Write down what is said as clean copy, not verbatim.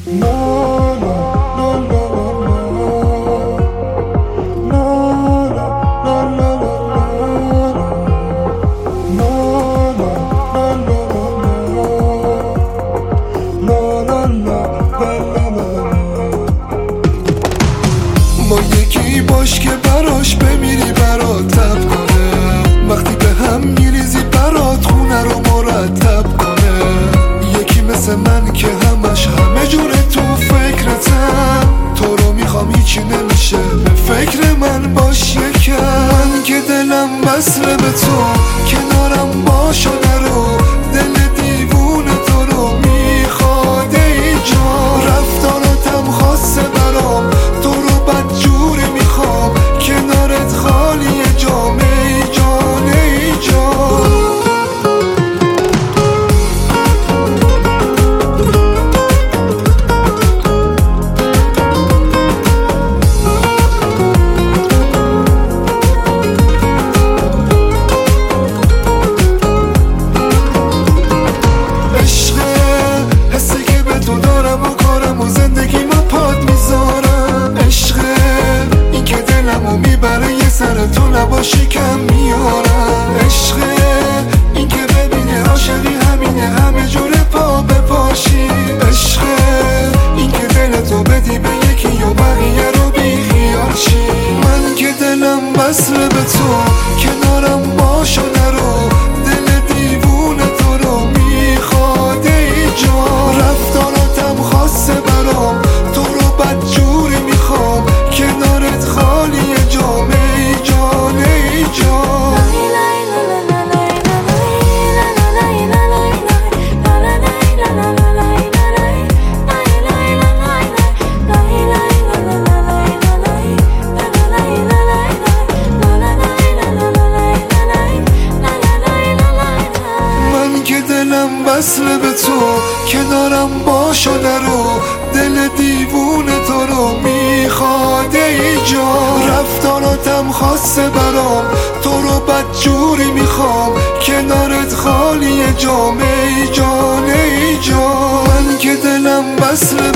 با یکی باش که براش بمیری برات تب کنه، وقتی به هم میریزی برات خونه رو مرتب کنه. یکی مثل من که همه جوره تو فکرتم، تو رو میخوام هیچی نمیشه به فکر من باش یکم. من که دلم وصله به تو، کنارم باش و نرو، دل دیوونه تو رو میخواد ای جان. رفتاراتم خاصه برام، تو رو بدجوری میخوام، کنارت خالی جام ای جان ای جان. سر تو نباشی کم میارم عشقه، این که ببینه عاشقی همینه، همه جوره پا بپاشی. عشقه این که دل تو بدی به یکی و بقیه رو بی خیال شی. من که دلم وصله به تو، کنارم باش و نرو، دل دیوونه تو رو میخواد ای جان. رفتاراتم خاصه برام، تو رو بدجوری میخوام، کنارت خالی جام ای جان ای جان. من که دلم وصله به تو، کنارم باش و نرو، دل دیوونه تو رو میخواد ای جان. رفتاراتم خاصه برام، تو رو بدجوری میخوام، کنارت خالی جام ای جان ای جان. من که دلم وصله